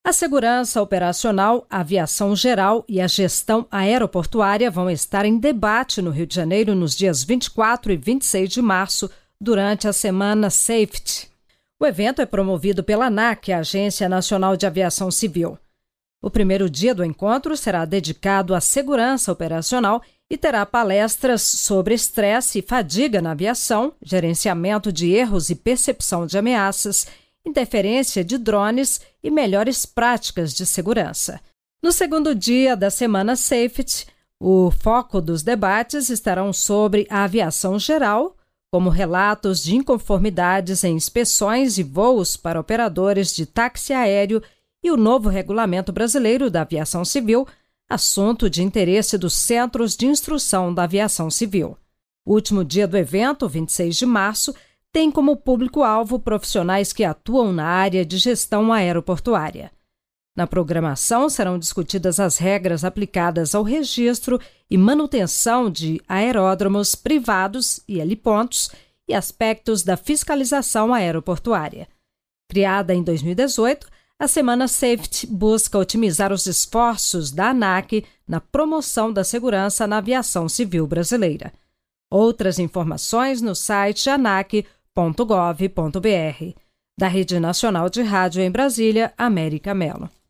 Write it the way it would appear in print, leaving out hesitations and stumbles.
A segurança operacional, a aviação geral e a gestão aeroportuária vão estar em debate no Rio de Janeiro nos dias 24 e 26 de março, durante a Semana Safety. O evento é promovido pela ANAC, a Agência Nacional de Aviação Civil. O primeiro dia do encontro será dedicado à segurança operacional e terá palestras sobre estresse e fadiga na aviação, gerenciamento de erros e percepção de ameaças, interferência de drones e melhores práticas de segurança. No segundo dia da Semana Safety, o foco dos debates estarão sobre a aviação geral, como relatos de inconformidades em inspeções e voos para operadores de táxi aéreo e o novo Regulamento Brasileiro da Aviação Civil, assunto de interesse dos Centros de Instrução da Aviação Civil. O último dia do evento, 26 de março, tem como público-alvo profissionais que atuam na área de gestão aeroportuária. Na programação serão discutidas as regras aplicadas ao registro e manutenção de aeródromos privados e helipontos e aspectos da fiscalização aeroportuária. Criada em 2018, a Semana Safety busca otimizar os esforços da ANAC na promoção da segurança na aviação civil brasileira. Outras informações no site anac.gov.br. Da Rede Nacional de Rádio em Brasília, América Mello.